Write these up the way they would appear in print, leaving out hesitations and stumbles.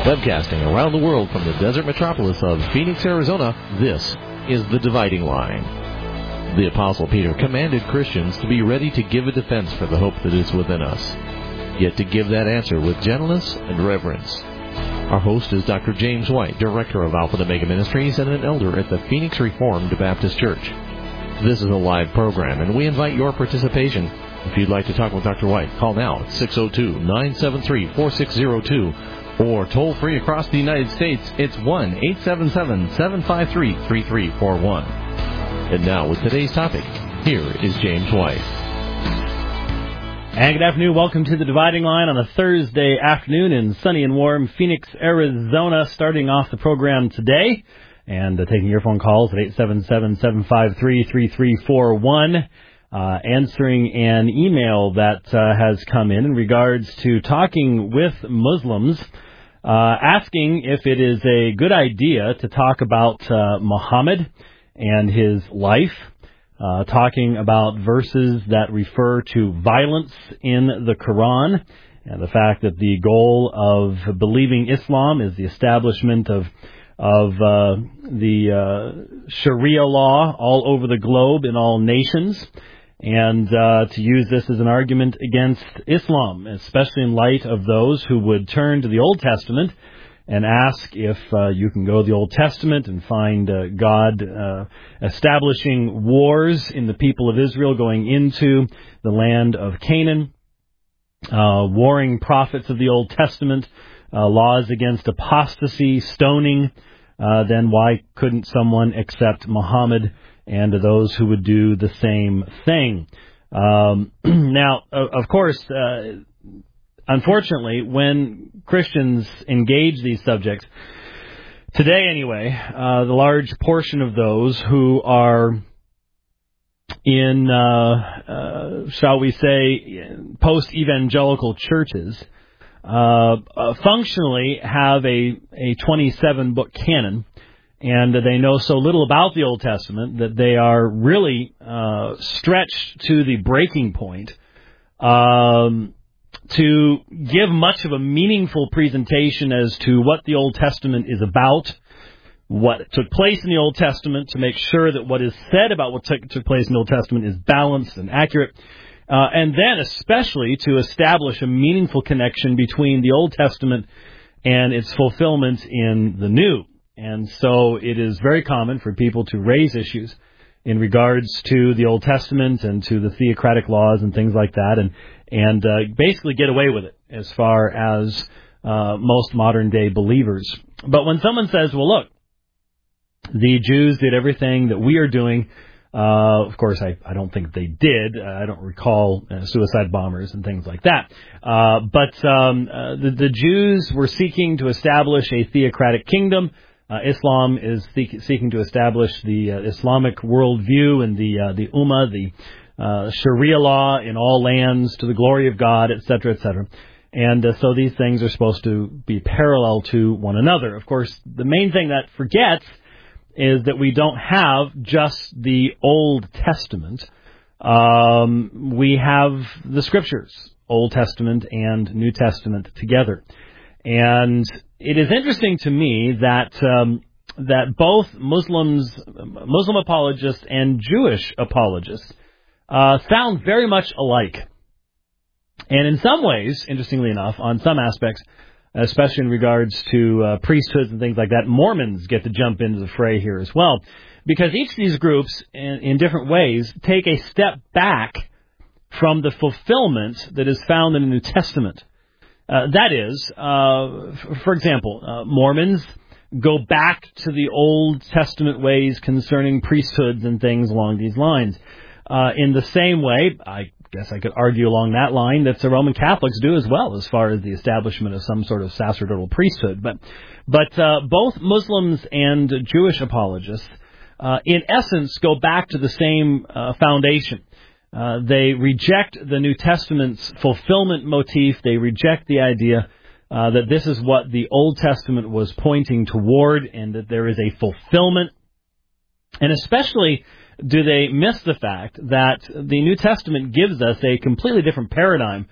Webcasting around the world from the desert metropolis of Phoenix, Arizona, this is The Dividing Line. The Apostle Peter commanded Christians to be ready to give a defense for the hope that is within us, yet to give that answer with gentleness and reverence. Our host is Dr. James White, Director of Alpha and Omega Ministries and an elder at the Phoenix Reformed Baptist Church. This is a live program, and we invite your participation. If you'd like to talk with Dr. White, call now at 602-973-4602. Or toll-free across the United States, it's 1-877-753-3341. And now, with today's topic, here is James White. And good afternoon. Welcome to The Dividing Line on a Thursday afternoon in sunny and warm Phoenix, Arizona. Starting off the program today and taking your phone calls at 877-753-3341. Answering an email that has come in regards to talking with Muslims, asking if it is a good idea to talk about Muhammad and his life, talking about verses that refer to violence in the Quran, and the fact that the goal of believing Islam is the establishment of the Sharia law all over the globe in all nations, and to use this as an argument against Islam, especially in light of those who would turn to the Old Testament and ask if you can go to the Old Testament and find God establishing wars in the people of Israel going into the land of Canaan, warring prophets of the Old Testament, laws against apostasy, stoning, then why couldn't someone accept Muhammad and those who would do the same thing? Now, of course, unfortunately, when Christians engage these subjects, today anyway, the large portion of those who are in, shall we say, post-evangelical churches, functionally have a 27-book canon, and they know so little about the Old Testament that they are really stretched to the breaking point to give much of a meaningful presentation as to what the Old Testament is about, what took place in the Old Testament, to make sure that what is said about what took place in the Old Testament is balanced and accurate, and then especially to establish a meaningful connection between the Old Testament and its fulfillment in the New. And so it is very common for people to raise issues in regards to the Old Testament and to the theocratic laws and things like that, and basically get away with it as far as most modern-day believers. But when someone says, well, look, the Jews did everything that we are doing, of course, I don't think they did. I don't recall suicide bombers and things like that. But the Jews were seeking to establish a theocratic kingdom. Islam is seeking to establish the Islamic worldview and the Ummah, the Sharia law in all lands to the glory of God, etc., etc. And so these things are supposed to be parallel to one another. Of course, the main thing that forgets is that we don't have just the Old Testament. We have the Scriptures, Old Testament and New Testament together. And it is interesting to me that that both Muslim apologists and Jewish apologists sound very much alike. And in some ways, interestingly enough, on some aspects, especially in regards to priesthoods and things like that, Mormons get to jump into the fray here as well. Because each of these groups, in different ways, take a step back from the fulfillment that is found in the New Testament. That is, for example, Mormons go back to the Old Testament ways concerning priesthoods and things along these lines. In the same way, I guess I could argue along that line that the Roman Catholics do as well, as far as the establishment of some sort of sacerdotal priesthood. But both Muslims and Jewish apologists, in essence, go back to the same foundation. They reject the New Testament's fulfillment motif. They reject the idea that this is what the Old Testament was pointing toward and that there is a fulfillment. And especially do they miss the fact that the New Testament gives us a completely different paradigm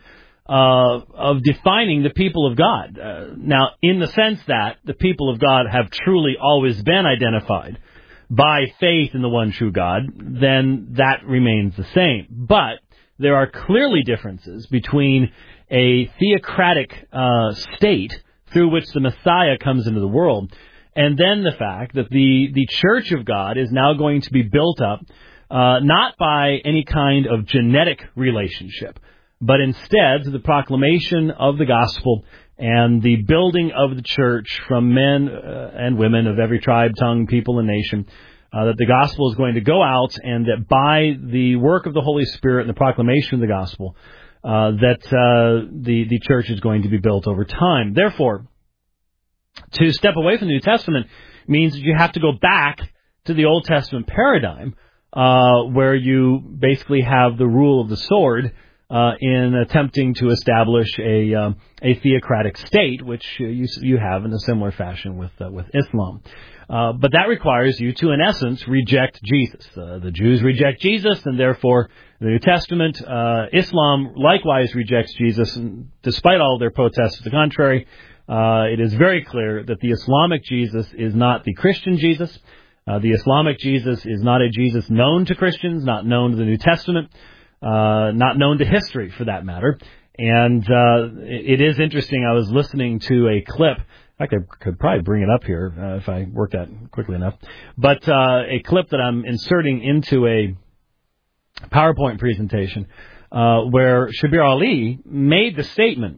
of defining the people of God. Now, in the sense that the people of God have truly always been identified by faith in the one true God, then that remains the same. But there are clearly differences between a theocratic state through which the Messiah comes into the world, and then the fact that the Church of God is now going to be built up not by any kind of genetic relationship, but instead the proclamation of the gospel and the building of the church from men and women of every tribe, tongue, people, and nation, that the gospel is going to go out, and that by the work of the Holy Spirit and the proclamation of the gospel, that the church is going to be built over time. Therefore, to step away from the New Testament means that you have to go back to the Old Testament paradigm, where you basically have the rule of the sword in attempting to establish a theocratic state, which you have in a similar fashion with Islam. But that requires you to, in essence, reject Jesus. The Jews reject Jesus, and therefore the New Testament, Islam likewise rejects Jesus, and despite all their protests to the contrary, it is very clear that the Islamic Jesus is not the Christian Jesus. The Islamic Jesus is not a Jesus known to Christians, not known to the New Testament, not known to history, for that matter. And it is interesting. I was listening to a clip. In fact, I could probably bring it up here if I work that quickly enough. But a clip that I'm inserting into a PowerPoint presentation where Shabir Ali made the statement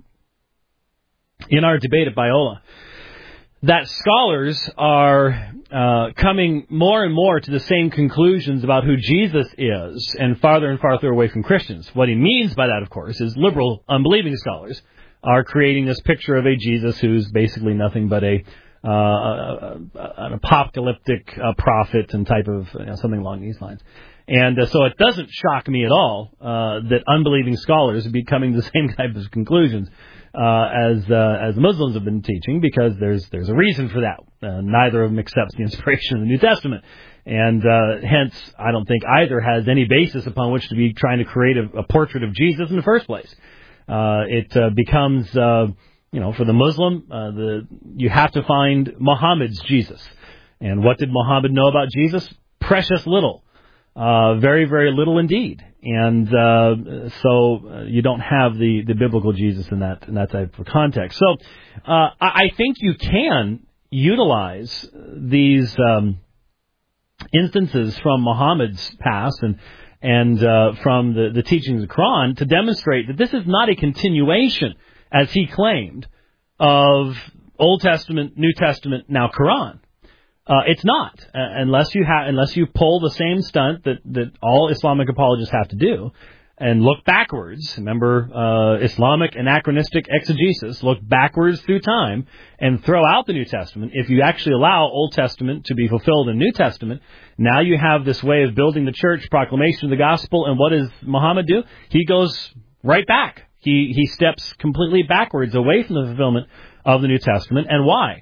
in our debate at Biola that scholars are coming more and more to the same conclusions about who Jesus is and farther away from Christians. What he means by that, of course, is liberal, unbelieving scholars are creating this picture of a Jesus who's basically nothing but an apocalyptic prophet and type of something along these lines. And so it doesn't shock me at all that unbelieving scholars are becoming the same type of conclusions as Muslims have been teaching, because there's a reason for that. Neither of them accepts the inspiration of the New Testament, and hence I don't think either has any basis upon which to be trying to create a portrait of Jesus in the first place. It becomes, for the Muslim, you have to find Muhammad's Jesus. And what did Muhammad know about Jesus? Precious little. Very, very little indeed. And so you don't have the biblical Jesus in that type of context. So I think you can utilize these instances from Muhammad's past and from the teachings of the Quran to demonstrate that this is not a continuation, as he claimed, of Old Testament, New Testament, now Quran. It's not, unless you pull the same stunt that all Islamic apologists have to do and look backwards. Remember, Islamic anachronistic exegesis, look backwards through time and throw out the New Testament. If you actually allow Old Testament to be fulfilled in New Testament, now you have this way of building the church, proclamation of the gospel, and what does Muhammad do? He goes right back. He steps completely backwards away from the fulfillment of the New Testament. And why?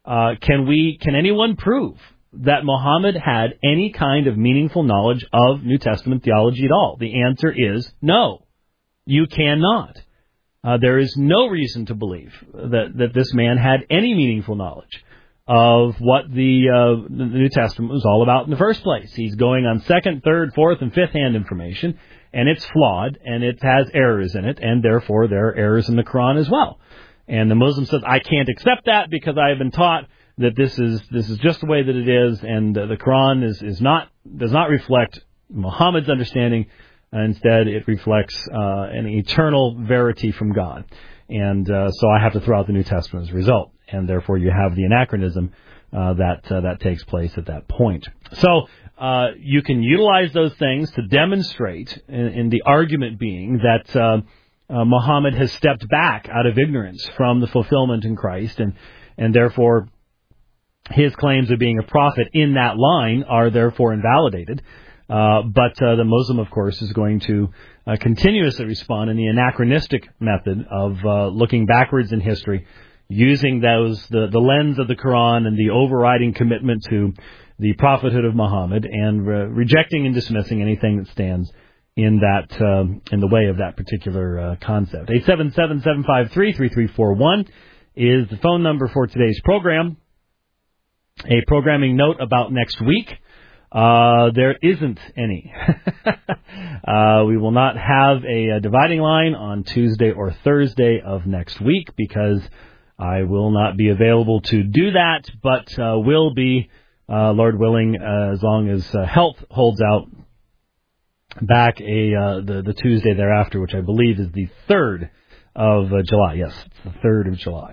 Can anyone prove that Muhammad had any kind of meaningful knowledge of New Testament theology at all? The answer is no. You cannot. There is no reason to believe that this man had any meaningful knowledge of what the New Testament was all about in the first place. He's going on second, third, fourth, and fifth-hand information, and it's flawed, and it has errors in it, and therefore there are errors in the Quran as well. And the Muslim says, I can't accept that because I have been taught that this is just the way that it is, and the Quran does not reflect Muhammad's understanding. Instead, it reflects an eternal verity from God. And so I have to throw out the New Testament as a result. And therefore, you have the anachronism that takes place at that point. So you can utilize those things to demonstrate, in the argument being that Muhammad has stepped back out of ignorance from the fulfillment in Christ, and therefore his claims of being a prophet in that line are therefore invalidated. But the Muslim, of course, is going to continuously respond in the anachronistic method of looking backwards in history, using the lens of the Quran and the overriding commitment to the prophethood of Muhammad, and rejecting and dismissing anything that stands in the way of that particular concept. 877-753-3341 is the phone number for today's program. A programming note about next week. There isn't any. We will not have a dividing line on Tuesday or Thursday of next week because I will not be available to do that, but will be, Lord willing, as long as health holds out, back the Tuesday thereafter, which I believe is the 3rd of July. Yes, it's the 3rd of July.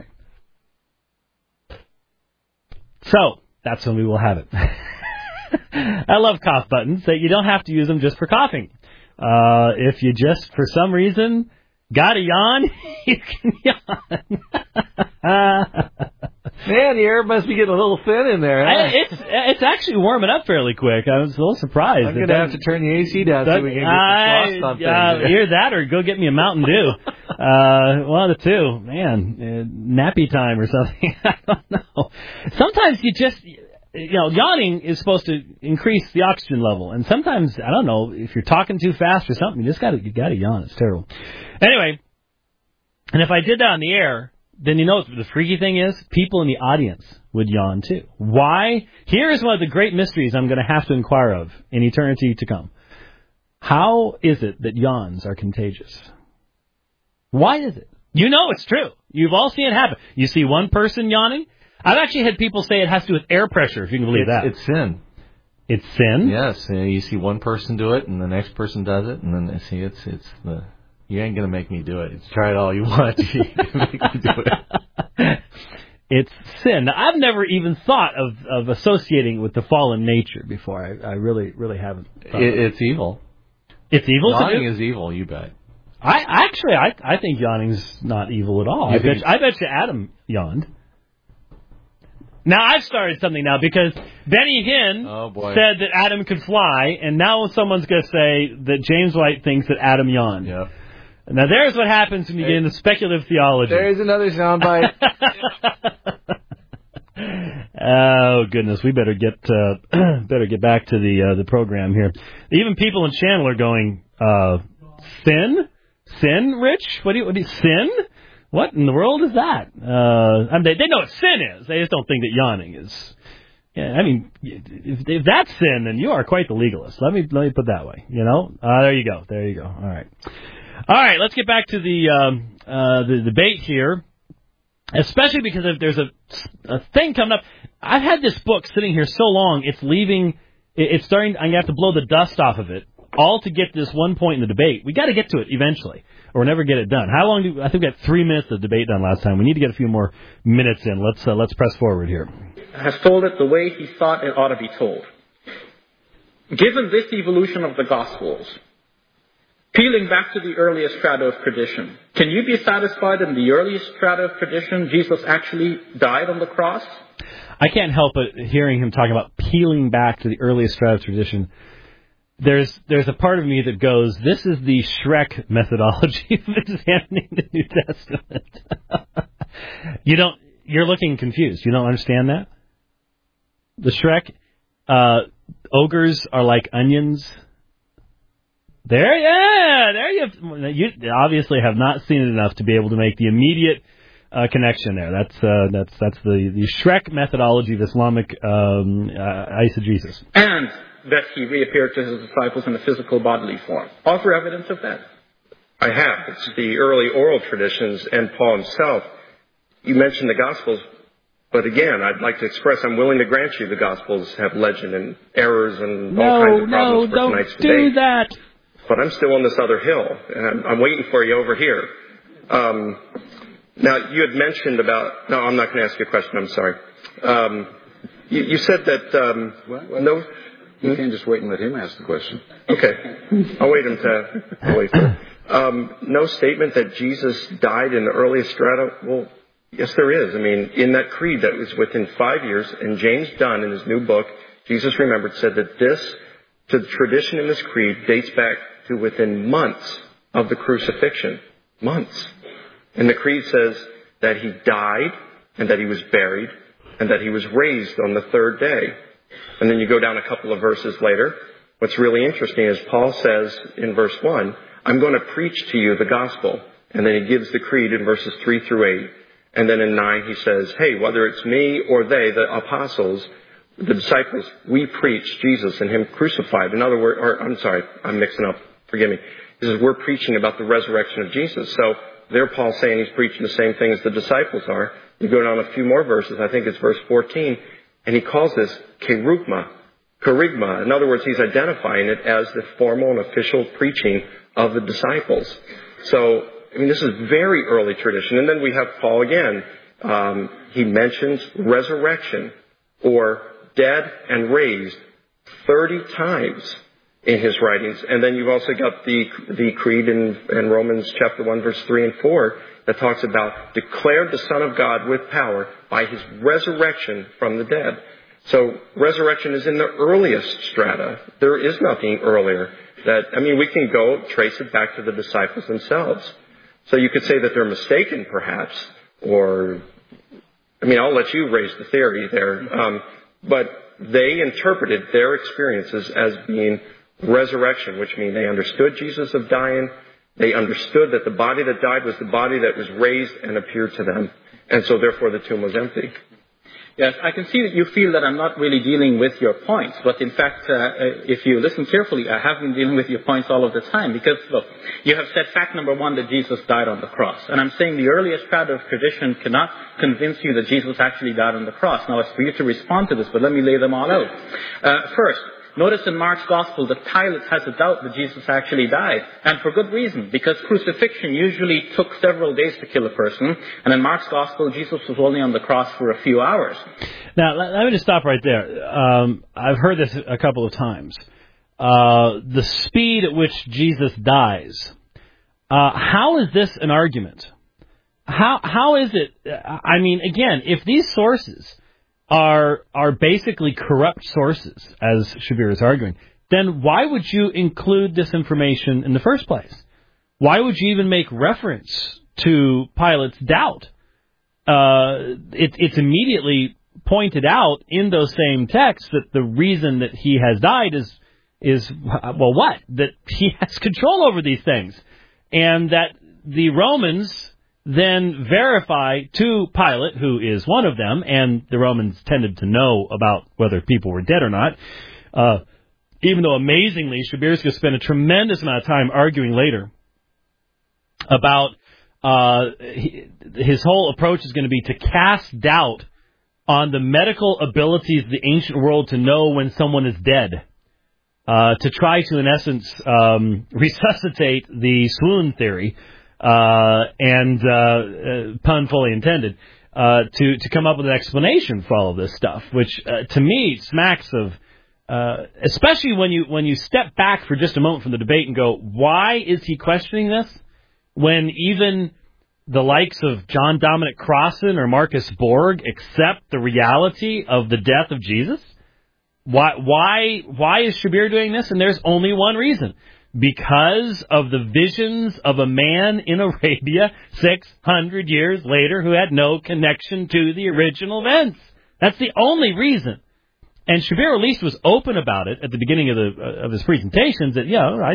So, that's when we will have it. I love cough buttons. That you don't have to use them just for coughing. If you just, for some reason, got a yawn, you can yawn. Man, the air must be getting a little thin in there. Huh? It's actually warming up fairly quick. I was a little surprised. I'm going to have to turn the AC down so we can get the frost on things. Either that or go get me a Mountain Dew. One of the two. Man, nappy time or something. I don't know. Sometimes you just... yawning is supposed to increase the oxygen level, and sometimes I don't know if you're talking too fast or something. You gotta yawn. It's terrible. Anyway, and if I did that on the air, then you know what the freaky thing is? People in the audience would yawn too. Why? Here is one of the great mysteries I'm going to have to inquire of in eternity to come. How is it that yawns are contagious? Why is it? You know it's true. You've all seen it happen. You see one person yawning. I've actually had people say it has to do with air pressure, if you can believe that. It's sin. It's sin? Yes. You see one person do it, and the next person does it, and then they see you ain't going to make me do it. Try it all you want. You can make me do it. It's sin. Now, I've never even thought of associating with the fallen nature before. I really, really haven't. It's evil. It's evil? Yawning is evil, you bet. I think yawning's not evil at all. I bet you Adam yawned. Now, I've started something now because Benny Hinn said that Adam could fly, and now someone's going to say that James White thinks that Adam yawned. Yep. Now, there's what happens when you get into speculative theology. There's another soundbite. Oh, goodness. We better get back to the program here. Even people in channel are going, sin? Sin, Rich? What do you sin? What in the world is that? I mean, they know what sin is. They just don't think that yawning is. Yeah, I mean, if that's sin, then you are quite the legalist. Let me put it that way. You know. There you go. All right. Let's get back to the debate here, especially because if there's a thing coming up. I've had this book sitting here so long, it's leaving. It's starting. I'm gonna have to blow the dust off of it. All to get to this one point in the debate. We got to get to it eventually, or never get it done. How long I think we got 3 minutes of debate done last time. We need to get a few more minutes in. Let's press forward here. Has told it the way he thought it ought to be told. Given this evolution of the Gospels, peeling back to the earliest strata of tradition, can you be satisfied in the earliest strata of tradition Jesus actually died on the cross? I can't help but hearing him talking about peeling back to the earliest strata of tradition. There's a part of me that goes, this is the Shrek methodology of examining the New Testament. You're looking confused. You don't understand that? The Shrek, ogres are like onions. There you obviously have not seen it enough to be able to make the immediate connection there. That's the Shrek methodology of Islamic eisegesis. And that he reappeared to his disciples in a physical bodily form. Offer evidence of that. I have. It's the early oral traditions and Paul himself. You mentioned the Gospels, but again, I'd like to express I'm willing to grant you the Gospels have legend and errors and all kinds of problems for tonight's debate. No, don't do that. But I'm still on this other hill, and I'm waiting for you over here. Now, you had mentioned about... No, I'm not going to ask you a question. I'm sorry. You said that... No... You can't just wait and let him ask the question. Okay. I'll wait for it. No statement that Jesus died in the earliest strata? Well, yes, there is. I mean, in that creed that was within 5 years, and James Dunn, in his new book, Jesus Remembered, said that the tradition in this creed dates back to within months of the crucifixion. Months. And the creed says that he died, and that he was buried, and that he was raised on the third day. And then you go down a couple of verses later, what's really interesting is Paul says in verse 1, I'm going to preach to you the gospel. And then he gives the creed in verses 3 through 8. And then in 9 he says, hey, whether it's me or they, the apostles, the disciples, we preach Jesus and him crucified. In other words, I'm mixing up. Forgive me. He says, we're preaching about the resurrection of Jesus. So there Paul's saying he's preaching the same thing as the disciples are. You go down a few more verses, I think it's verse 14, and he calls this kerygma. In other words, he's identifying it as the formal and official preaching of the disciples. So, this is very early tradition. And then we have Paul again. He mentions resurrection or dead and raised 30 times in his writings. And then you've also got the creed in Romans chapter 1, verse 3 and 4 that talks about declared the Son of God with power by his resurrection from the dead. So resurrection is in the earliest strata. There is nothing earlier. We can go trace it back to the disciples themselves. So you could say that they're mistaken, perhaps, or, I'll let you raise the theory there. But they interpreted their experiences as being resurrection, which means they understood Jesus of dying. They understood that the body that died was the body that was raised and appeared to them. And so therefore the tomb was empty. Yes, I can see that you feel that I'm not really dealing with your points. But in fact, if you listen carefully, I have been dealing with your points all of the time. Because, look, you have said fact number one that Jesus died on the cross. And I'm saying the earliest strata of tradition cannot convince you that Jesus actually died on the cross. Now, it's for you to respond to this, but let me lay them all out. First, notice in Mark's Gospel that Pilate has a doubt that Jesus actually died. And for good reason, because crucifixion usually took several days to kill a person. And in Mark's Gospel, Jesus was only on the cross for a few hours. Now, let me just stop right there. I've heard this a couple of times. The speed at which Jesus dies. How is this an argument? How is it? Again, if these sources are basically corrupt sources, as Shabir is arguing, then why would you include this information in the first place? Why would you even make reference to Pilate's doubt? It's immediately pointed out in those same texts that the reason that he has died is what? That he has control over these things. And that the Romans then verify to Pilate, who is one of them, and the Romans tended to know about whether people were dead or not, even though amazingly, Shabir's going to spend a tremendous amount of time arguing later about his whole approach is going to be to cast doubt on the medical abilities of the ancient world to know when someone is dead, to try to, in essence, resuscitate the swoon theory, and pun fully intended, to come up with an explanation for all of this stuff, which to me smacks of, especially when you step back for just a moment from the debate and go, why is he questioning this? When even the likes of John Dominic Crossan or Marcus Borg accept the reality of the death of Jesus? Why is Shabir doing this? And there's only one reason. Because of the visions of a man in Arabia 600 years later who had no connection to the original events. That's the only reason. And Shabir at least was open about it at the beginning of his presentations that,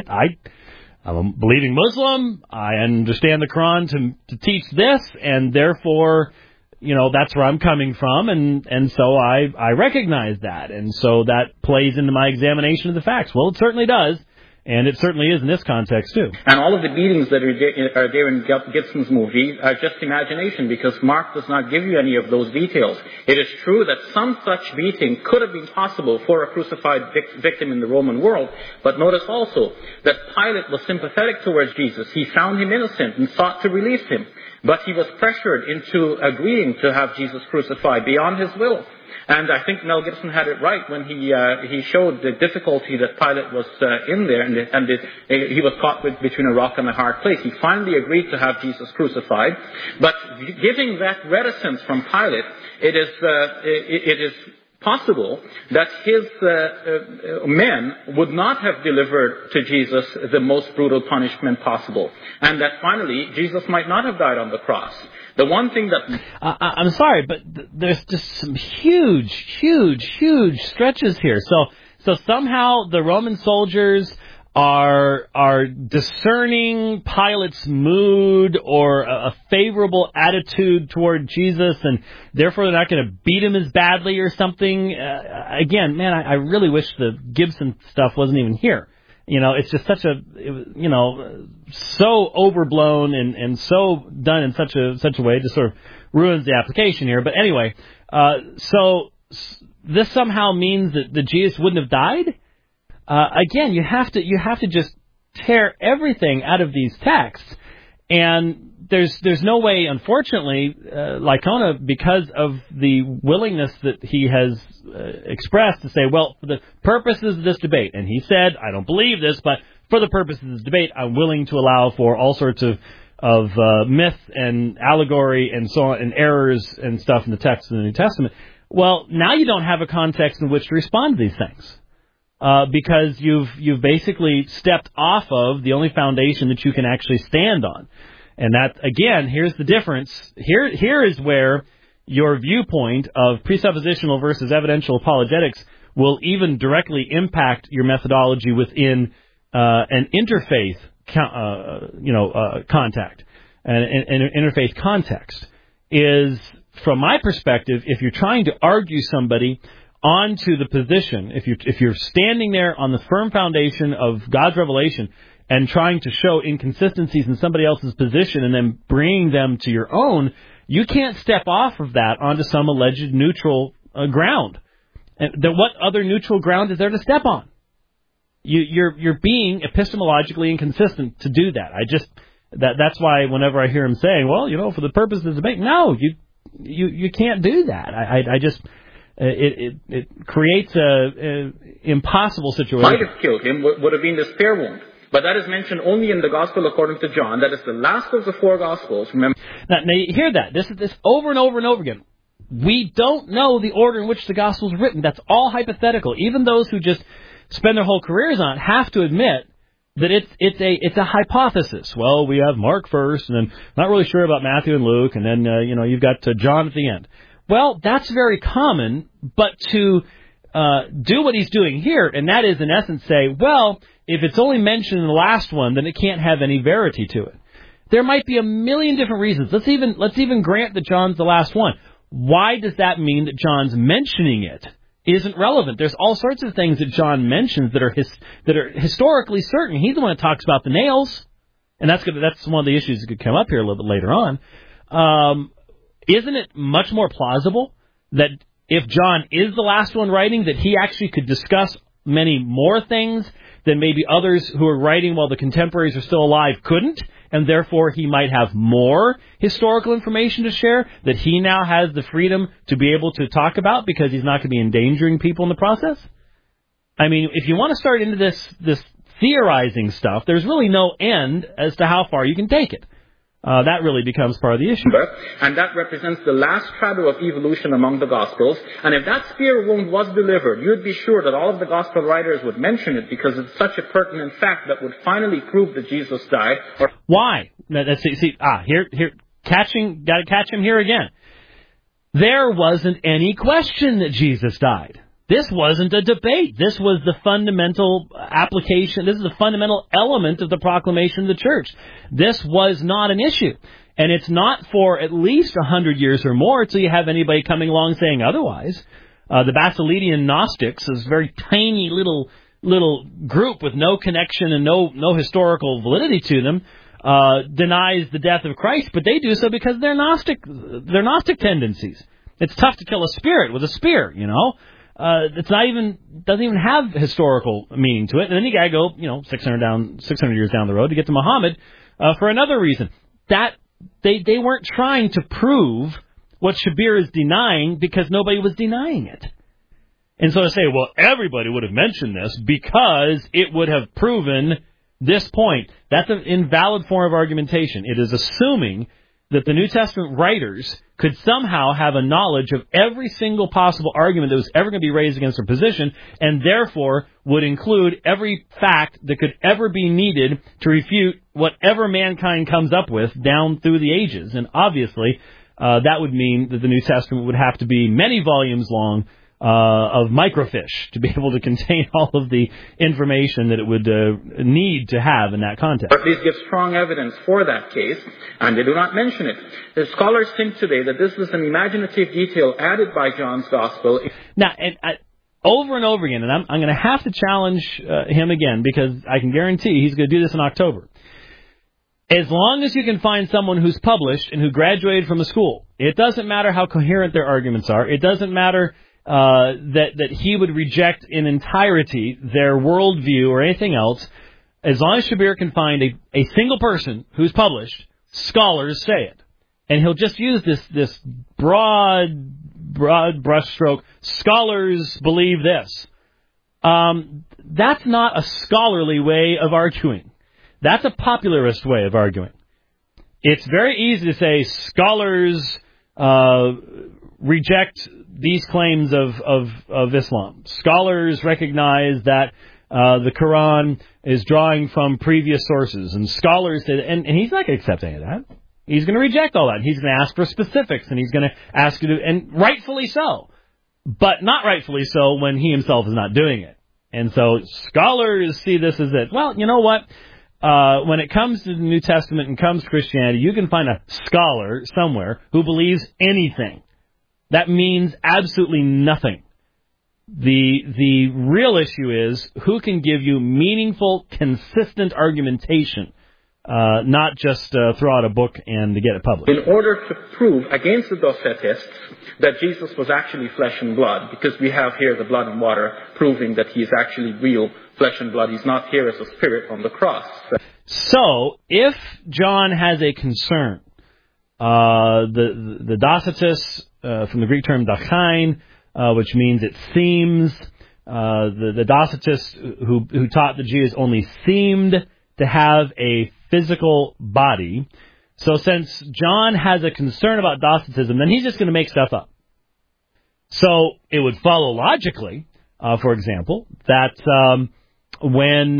I'm a believing Muslim. I understand the Quran to teach this, and therefore, that's where I'm coming from, and so I recognize that. And so that plays into my examination of the facts. Well, it certainly does. And it certainly is in this context, too. And all of the beatings that are there in Gibson's movie are just imagination, because Mark does not give you any of those details. It is true that some such beating could have been possible for a crucified victim in the Roman world, but notice also that Pilate was sympathetic towards Jesus. He found him innocent and sought to release him, but he was pressured into agreeing to have Jesus crucified beyond his will. And I think Mel Gibson had it right when he showed the difficulty that Pilate was in there, and he was caught between a rock and a hard place. He finally agreed to have Jesus crucified, but giving that reticence from Pilate, it is possible that his men would not have delivered to Jesus the most brutal punishment possible, and that finally Jesus might not have died on the cross. The one thing that... I'm sorry, but there's just some huge stretches here. So somehow the Roman soldiers are discerning Pilate's mood or a favorable attitude toward Jesus, and therefore they're not going to beat him as badly or something. Again, man, I really wish the Gibson stuff wasn't even here. It's just so overblown and so done in such a way it just sort of ruins the application here. But anyway, so this somehow means that Jesus wouldn't have died. Again, you have to just tear everything out of these texts, and there's no way, unfortunately, Licona, because of the willingness that he has expressed to say, well, for the purposes of this debate, and he said, I don't believe this, but for the purposes of this debate, I'm willing to allow for all sorts of myth and allegory and so on, and errors and stuff in the text of the New Testament. Well, now you don't have a context in which to respond to these things. Because you've basically stepped off of the only foundation that you can actually stand on. And that, again, here's the difference. Here is where your viewpoint of presuppositional versus evidential apologetics will even directly impact your methodology within an interfaith contact, an interfaith context. Is, from my perspective, if you're trying to argue somebody onto the position, if you're standing there on the firm foundation of God's revelation and trying to show inconsistencies in somebody else's position and then bringing them to your own, you can't step off of that onto some alleged neutral ground. And what other neutral ground is there to step on? You're being epistemologically inconsistent to do that. That's why whenever I hear him saying, well, for the purpose of the debate, no, you can't do that. It creates a impossible situation. Might have killed him would have been the spear wound. But that is mentioned only in the Gospel according to John. That is the last of the four Gospels. Remember. Now you hear that. This over and over and over again. We don't know the order in which the Gospel is written. That's all hypothetical. Even those who just spend their whole careers on it have to admit that it's a hypothesis. Well, we have Mark first, and then not really sure about Matthew and Luke, and then you've got John at the end. Well, that's very common, but to do what he's doing here, and that is, in essence, say, well, if it's only mentioned in the last one, then it can't have any verity to it. There might be a million different reasons. Let's even grant that John's the last one. Why does that mean that John's mentioning it isn't relevant? There's all sorts of things that John mentions that are historically certain. He's the one that talks about the nails, and that's one of the issues that could come up here a little bit later on. Isn't it much more plausible that if John is the last one writing, that he actually could discuss many more things than maybe others who are writing while the contemporaries are still alive couldn't, and therefore he might have more historical information to share that he now has the freedom to be able to talk about because he's not going to be endangering people in the process? I mean, if you want to start into this theorizing stuff, there's really no end as to how far you can take it. That really becomes part of the issue. And that represents the last shadow of evolution among the Gospels. And if that spear wound was delivered, you'd be sure that all of the Gospel writers would mention it because it's such a pertinent fact that would finally prove that Jesus died. Why? Gotta catch him here again. There wasn't any question that Jesus died. This wasn't a debate. This was the fundamental application. This is the fundamental element of the proclamation of the church. This was not an issue. And it's not for at least 100 years or more until you have anybody coming along saying otherwise. The Basilidian Gnostics is a very tiny little group with no connection and no historical validity to them, denies the death of Christ, but they do so because they're Gnostic tendencies. It's tough to kill a spirit with a spear, It's doesn't even have historical meaning to it. And then you gotta go, 600 years down the road to get to Muhammad, for another reason. That they weren't trying to prove what Shabir is denying because nobody was denying it. And so to say, well, everybody would have mentioned this because it would have proven this point. That's an invalid form of argumentation. It is assuming that the New Testament writers could somehow have a knowledge of every single possible argument that was ever going to be raised against their position, and therefore would include every fact that could ever be needed to refute whatever mankind comes up with down through the ages. And obviously, that would mean that the New Testament would have to be many volumes long, of microfiche to be able to contain all of the information that it would need to have in that context. Or at least give strong evidence for that case, and they do not mention it. The scholars think today that this is an imaginative detail added by John's Gospel. Now, over and over again, and I'm going to have to challenge him again, because I can guarantee he's going to do this in October. As long as you can find someone who's published and who graduated from a school, it doesn't matter how coherent their arguments are. It doesn't matter that he would reject in entirety their worldview or anything else. As long as Shabir can find a single person who's published, scholars say it. And he'll just use this broad brushstroke. Scholars believe this. That's not a scholarly way of arguing. That's a popularist way of arguing. It's very easy to say scholars reject these claims of Islam. Scholars recognize that the Quran is drawing from previous sources, and scholars say, and he's not going to accept any of that. He's going to reject all that. And he's going to ask for specifics, and he's going to ask you to, and rightfully so, but not rightfully so when he himself is not doing it. And so scholars see this as that, well, you know what? When it comes to the New Testament and comes to Christianity, you can find a scholar somewhere who believes anything. That means absolutely nothing. The real issue is who can give you meaningful, consistent argumentation, not just throw out a book and to get it published. In order to prove against the Docetists that Jesus was actually flesh and blood, because we have here the blood and water proving that he is actually real flesh and blood. He's not here as a spirit on the cross. So, if John has a concern, the Docetists, from the Greek term dachain, which means it seems, the Docetists who taught that Jesus only seemed to have a physical body. So since John has a concern about Docetism, then he's just going to make stuff up. So it would follow logically, for example, that when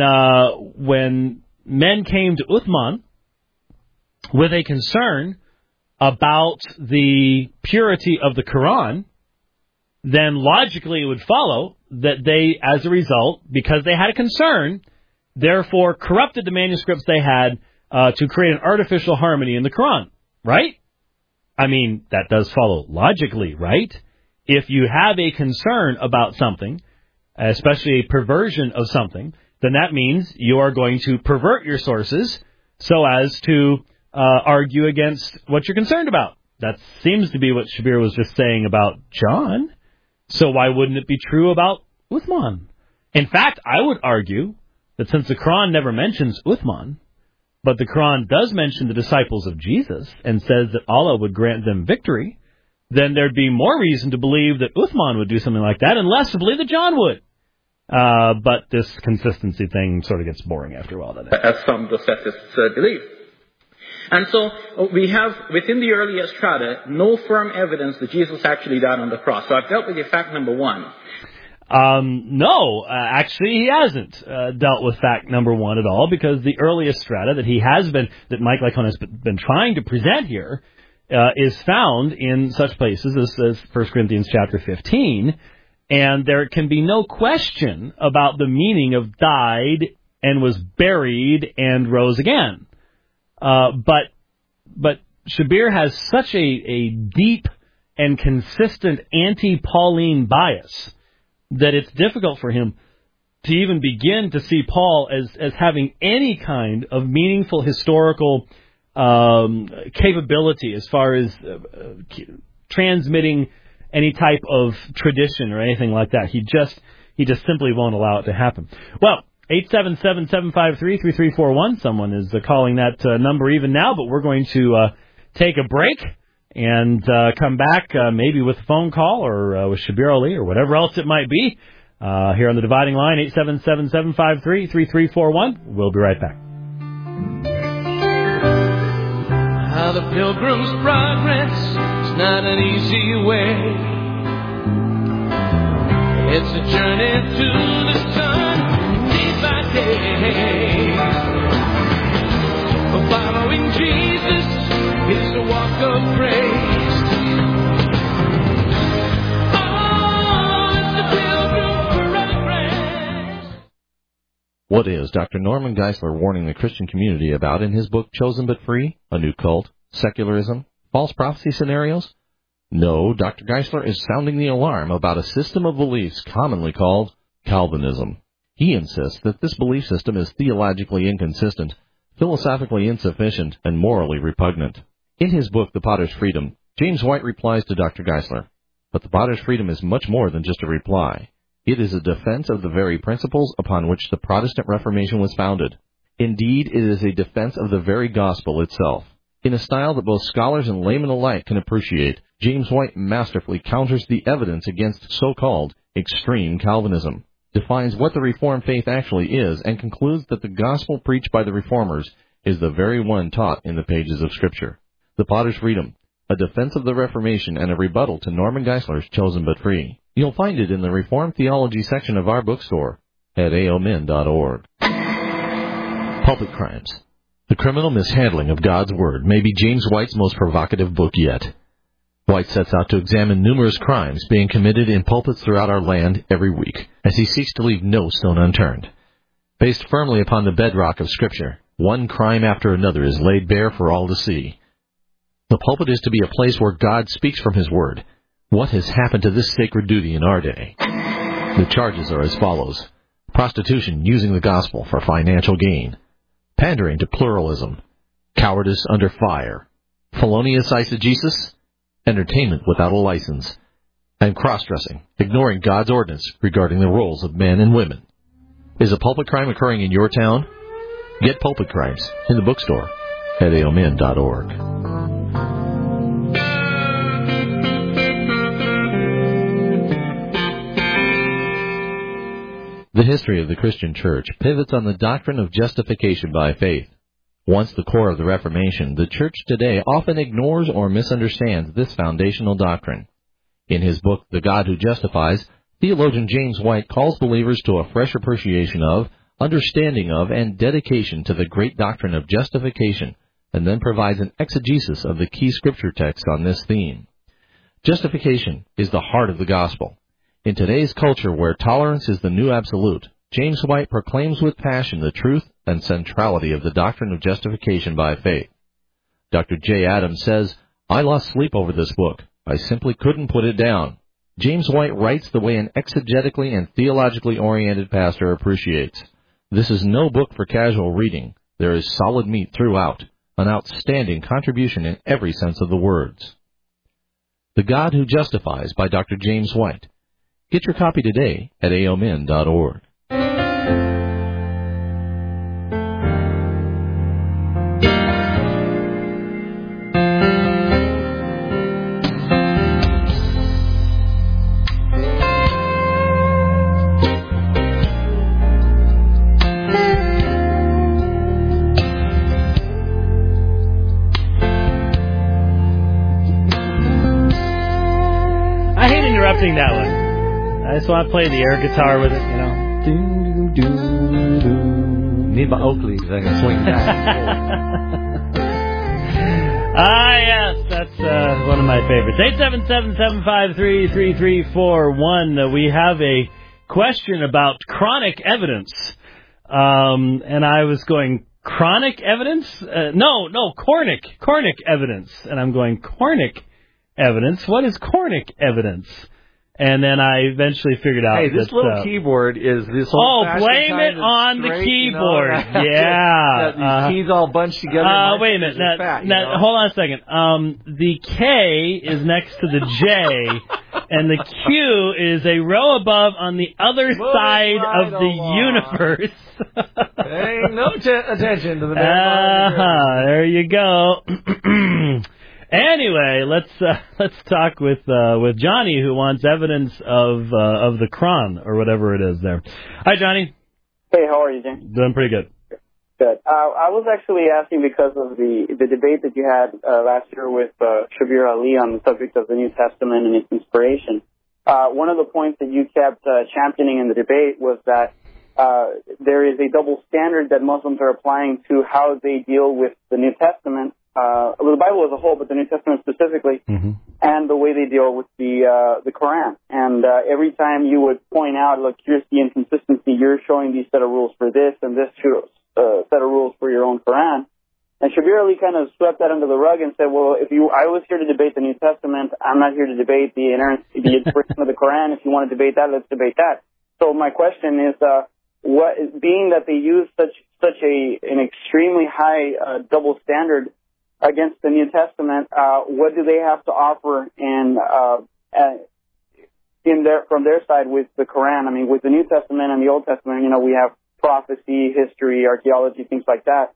men came to Uthman with a concern about the purity of the Quran, then logically it would follow that they, as a result, because they had a concern, therefore corrupted the manuscripts they had to create an artificial harmony in the Quran, right? I mean, that does follow logically, right? If you have a concern about something, especially a perversion of something, then that means you are going to pervert your sources so as to argue against what you're concerned about. That seems to be what Shabir was just saying about John. So why wouldn't it be true about Uthman? In fact, I would argue that since the Quran never mentions Uthman, but the Quran does mention the disciples of Jesus and says that Allah would grant them victory, then there'd be more reason to believe that Uthman would do something like that and less to believe that John would. But this consistency thing sort of gets boring after a while, doesn't it? As some Docetists believe. And so we have, within the earliest strata, no firm evidence that Jesus actually died on the cross. So I've dealt with you fact number one. No, actually he hasn't dealt with fact number one at all, because the earliest strata that Mike Licona has been trying to present here is found in such places as 1 Corinthians chapter 15, and there can be no question about the meaning of died and was buried and rose again. But Shabir has such a deep and consistent anti-Pauline bias that it's difficult for him to even begin to see Paul as having any kind of meaningful historical capability as far as transmitting any type of tradition or anything like that. He just simply won't allow it to happen. Well, 877-753-3341. Someone is calling that number even now, but we're going to take a break and come back maybe with a phone call or with Shabir Ali or whatever else it might be here on the Dividing Line, 877-753-3341. We'll be right back. How the Pilgrim's Progress is not an easy way. It's a journey to the sun, day by day. But following Jesus is a walk of praise. Oh, What is Dr. Norman Geisler warning the Christian community about in his book Chosen But Free? A New Cult, Secularism, False Prophecy Scenarios? No, Dr. Geisler is sounding the alarm about a system of beliefs commonly called Calvinism. He insists that this belief system is theologically inconsistent, philosophically insufficient, and morally repugnant. In his book, The Potter's Freedom, James White replies to Dr. Geisler, but the Potter's Freedom is much more than just a reply. It is a defense of the very principles upon which the Protestant Reformation was founded. Indeed, it is a defense of the very gospel itself. In a style that both scholars and laymen alike can appreciate, James White masterfully counters the evidence against so-called extreme Calvinism, defines what the Reformed faith actually is, and concludes that the gospel preached by the Reformers is the very one taught in the pages of Scripture. The Potter's Freedom, a defense of the Reformation and a rebuttal to Norman Geisler's Chosen But Free. You'll find it in the Reformed Theology section of our bookstore at aomin.org. Pulpit Crimes. The Criminal Mishandling of God's Word may be James White's most provocative book yet. White sets out to examine numerous crimes being committed in pulpits throughout our land every week, as he seeks to leave no stone unturned. Based firmly upon the bedrock of Scripture, one crime after another is laid bare for all to see. The pulpit is to be a place where God speaks from His Word. What has happened to this sacred duty in our day? The charges are as follows. Prostitution using the gospel for financial gain. Pandering to pluralism. Cowardice under fire. Felonious eisegesis. Entertainment without a license. And cross-dressing, ignoring God's ordinance regarding the roles of men and women. Is a pulpit crime occurring in your town? Get Pulpit Crimes in the bookstore at aomin.org. The history of the Christian Church pivots on the doctrine of justification by faith. Once the core of the Reformation, the Church today often ignores or misunderstands this foundational doctrine. In his book, The God Who Justifies, theologian James White calls believers to a fresh appreciation of, understanding of, and dedication to the great doctrine of justification, and then provides an exegesis of the key Scripture texts on this theme. Justification is the heart of the gospel. In today's culture where tolerance is the new absolute, James White proclaims with passion the truth and centrality of the doctrine of justification by faith. Dr. J. Adams says, I lost sleep over this book. I simply couldn't put it down. James White writes the way an exegetically and theologically oriented pastor appreciates. This is no book for casual reading. There is solid meat throughout, an outstanding contribution in every sense of the words. The God Who Justifies by Dr. James White. Get your copy today at aomin.org. I hate interrupting that one. I just want to play the air guitar with it, you know. Need my Oakley so I can swing back. Yes, that's one of my favorites. 877-753-3341. We have a question about chronic evidence. And I was going, chronic evidence? No, cornic evidence. And I'm going, cornic evidence? What is cornic evidence? And then I eventually figured out. Hey, this little keyboard is this whole. Oh, blame it on the keyboard. Yeah. These keys all bunched together. Wait a minute. Now, hold on a second. The K is next to the J, and the Q is a row above on the other side of the universe. Paying no attention to the there you go. Anyway, let's talk with Johnny, who wants evidence of the Quran or whatever it is there. Hi, Johnny. Hey, how are you, James? Doing pretty good. Good. I was actually asking because of the debate that you had last year with Shabir Ali on the subject of the New Testament and its inspiration. One of the points that you kept championing in the debate was that there is a double standard that Muslims are applying to how they deal with the New Testament the Bible as a whole, but the New Testament specifically, and the way they deal with the Quran. And every time you would point out, look, here's the inconsistency, you're showing these set of rules for this and this set of rules for your own Quran. And Shabir Ali kind of swept that under the rug and said, well, I was here to debate the New Testament. I'm not here to debate the inspiration of the Quran. If you want to debate that, let's debate that. So my question is, being that they use such an extremely high double standard against the New Testament, what do they have to offer from their side with the Quran? I mean, with the New Testament and the Old Testament, we have prophecy, history, archaeology, things like that.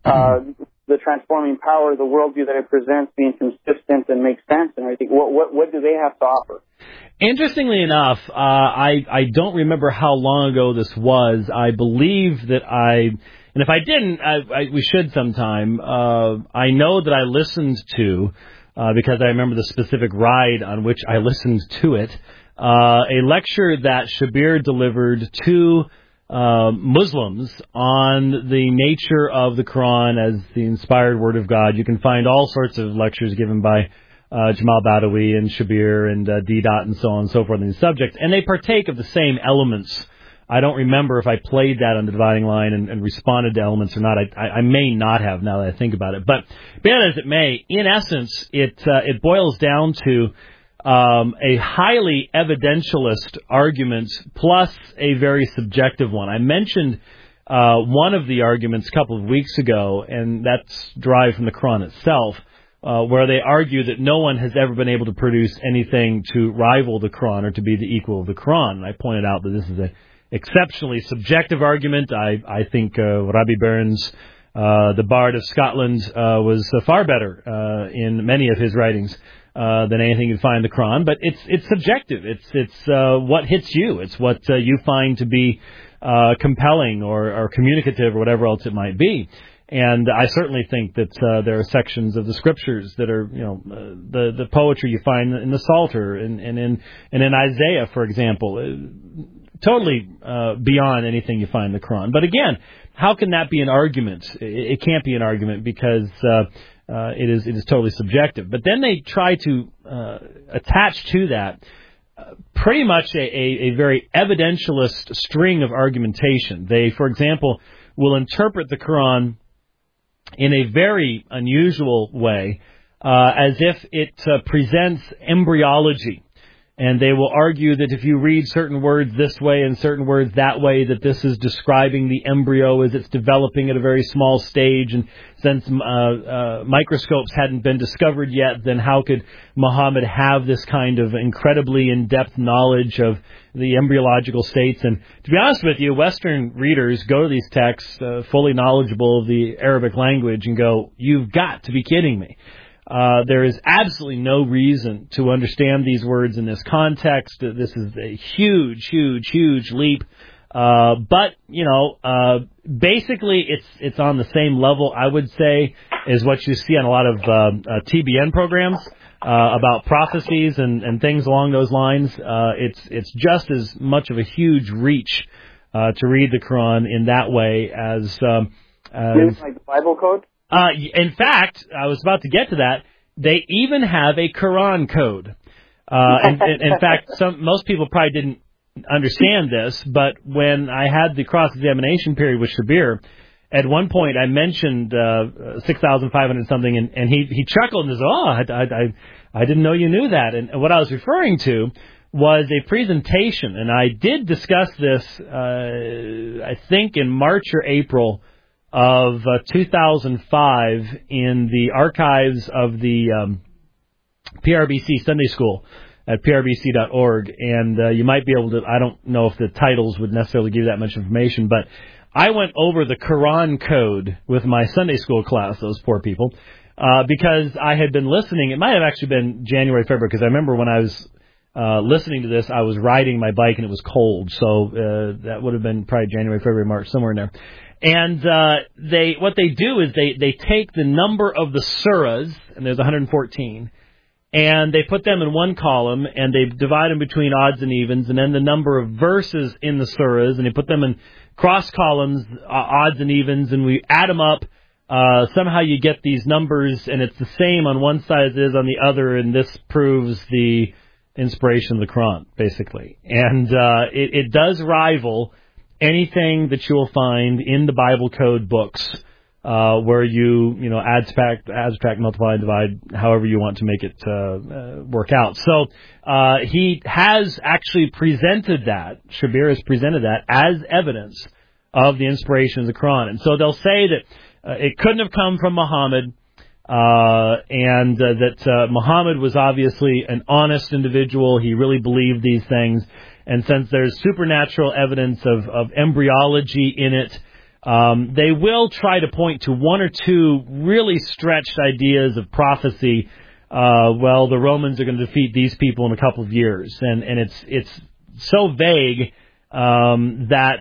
The transforming power, the worldview that it presents being consistent and makes sense and everything. What do they have to offer? Interestingly enough, I don't remember how long ago this was. I believe that and if I didn't, we should sometime. I know that I listened to, because I remember the specific ride on which I listened to it, a lecture that Shabir delivered to Muslims on the nature of the Quran as the inspired word of God. You can find all sorts of lectures given by Jamal Badawi and Shabir and D-Dot and so on and so forth on these subjects, and they partake of the same elements. I don't remember if I played that on the Dividing Line and responded to elements or not. I may not have, now that I think about it. But be that as it may, in essence, it boils down to a highly evidentialist argument plus a very subjective one. I mentioned one of the arguments a couple of weeks ago, and that's derived from the Quran itself, where they argue that no one has ever been able to produce anything to rival the Quran or to be the equal of the Quran. And I pointed out that this is an exceptionally subjective argument. I think Rabbi Burns, the Bard of Scotland, was far better in many of his writings than anything you'd find in the Quran, but it's subjective. It's what hits you. It's what you find to be compelling or communicative or whatever else it might be. And I certainly think that there are sections of the scriptures that are, the poetry you find in the Psalter and in Isaiah, for example, totally beyond anything you find in the Quran. But again, how can that be an argument? It can't be an argument because it is totally subjective. But then they try to attach to that pretty much a very evidentialist string of argumentation. They, for example, will interpret the Quran in a very unusual way, as if it presents embryology. And they will argue that if you read certain words this way and certain words that way, that this is describing the embryo as it's developing at a very small stage. And since microscopes hadn't been discovered yet, then how could Muhammad have this kind of incredibly in-depth knowledge of the embryological states? And to be honest with you, Western readers go to these texts fully knowledgeable of the Arabic language and go, you've got to be kidding me. There is absolutely no reason to understand these words in this context. This is a huge, huge, huge leap. But basically it's on the same level, I would say, as what you see on a lot of TBN programs about prophecies and things along those lines. It's just as much of a huge reach to read the Quran in that way as like the Bible code? In fact, I was about to get to that. They even have a Quran code. In fact, most people probably didn't understand this, but when I had the cross-examination period with Shabir, at one point I mentioned 6,500 something, and he chuckled and said, I didn't know you knew that. And what I was referring to was a presentation, and I did discuss this, I think in March or April of 2005 in the archives of the PRBC Sunday School at prbc.org, and you might be able to, I don't know if the titles would necessarily give you that much information, but I went over the Quran code with my Sunday school class, those poor people, because I had been listening. It might have actually been January, February, because I remember when I was listening to this, I was riding my bike and it was cold, so that would have been probably January, February, March, somewhere in there. And what they do is they take the number of the surahs, and there's 114, and they put them in one column, and they divide them between odds and evens, and then the number of verses in the surahs, and they put them in cross columns, odds and evens, and we add them up somehow you get these numbers, and it's the same on one side as it is on the other, and this proves the inspiration of the Quran, basically. And it does rival anything that you will find in the Bible code books, where you add, subtract, multiply, divide, however you want to make it work out. So he has actually presented that, Shabir has presented that as evidence of the inspiration of the Quran. And so they'll say that it couldn't have come from Muhammad, and that Muhammad was obviously an honest individual. He really believed these things. And since there's supernatural evidence of embryology in it, they will try to point to one or two really stretched ideas of prophecy. Well, the Romans are going to defeat these people in a couple of years. And it's so vague that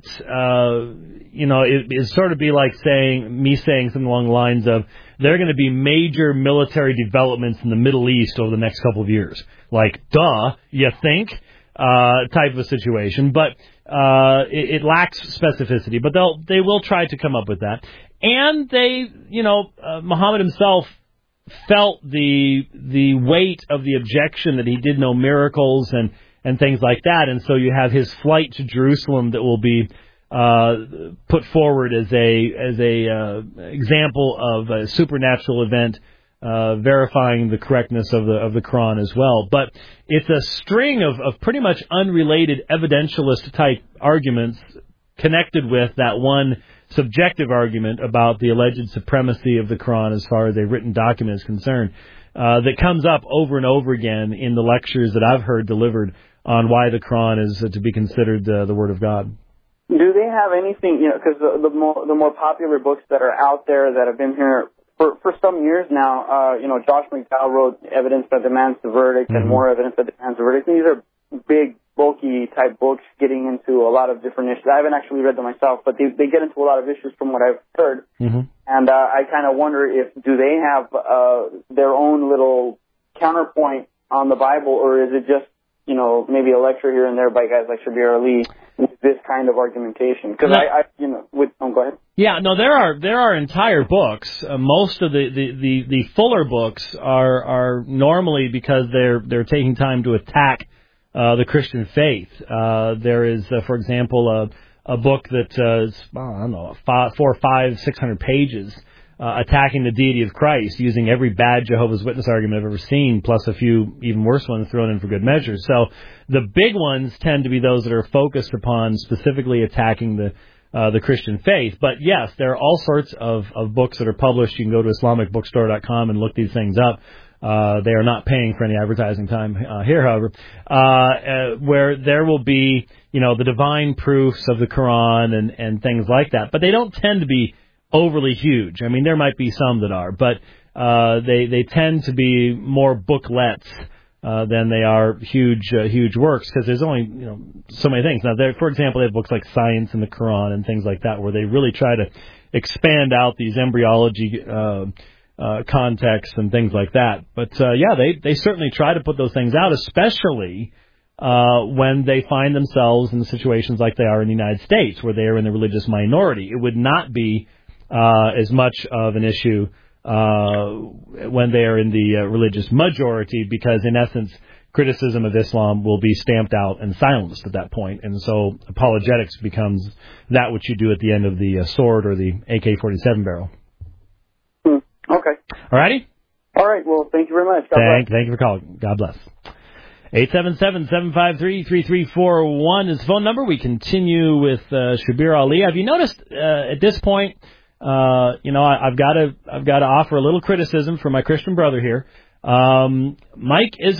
it sort of be like saying something along the lines of, there are going to be major military developments in the Middle East over the next couple of years. Like, duh, you think? Type of a situation. But it lacks specificity. But they will try to come up with that. And Muhammad himself felt the weight of the objection that he did no miracles and things like that, and so you have his flight to Jerusalem that will be put forward as a example of a supernatural event, verifying the correctness of the Quran as well. But it's a string of pretty much unrelated evidentialist type arguments connected with that one subjective argument about the alleged supremacy of the Quran as far as a written document is concerned, that comes up over and over again in the lectures that I've heard delivered on why the Quran is to be considered the Word of God. Do they have anything, because the more popular books that are out there that have been here for some years now, Josh McDowell wrote Evidence That Demands the Verdict and More Evidence That Demands the Verdict. These are big, bulky type books getting into a lot of different issues. I haven't actually read them myself, but they get into a lot of issues from what I've heard. And I kind of wonder do they have their own little counterpoint on the Bible, or is it just maybe a lecture here and there by guys like Shabir Ali with this kind of argumentation? Because go ahead. Yeah, no, there are entire books. Most of the fuller books are normally because they're taking time to attack the Christian faith. There is, for example, a book that is 400, 500, 600 pages. Attacking the deity of Christ using every bad Jehovah's Witness argument I've ever seen, plus a few even worse ones thrown in for good measure. So the big ones tend to be those that are focused upon specifically attacking the Christian faith. But yes, there are all sorts of books that are published. You can go to IslamicBookstore.com and look these things up. They are not paying for any advertising time here, however, where there will be, the divine proofs of the Quran and things like that. But they don't tend to be overly huge. I mean, there might be some that are, but they tend to be more booklets than they are huge works, because there's only so many things. Now, for example, they have books like Science and the Quran and things like that, where they really try to expand out these embryology contexts and things like that. But they certainly try to put those things out, especially when they find themselves in situations like they are in the United States, where they are in the religious minority. It would not be as much of an issue when they are in the religious majority, because in essence criticism of Islam will be stamped out and silenced at that point, and so apologetics becomes that which you do at the end of the sword or the AK-47 barrel. Okay. Alrighty? Alright, well, thank you very much. Thank you for calling. God bless. 877-753-3341 is the phone number. We continue with Shabir Ali. Have you noticed at this point, I've got to offer a little criticism for my Christian brother here. Mike's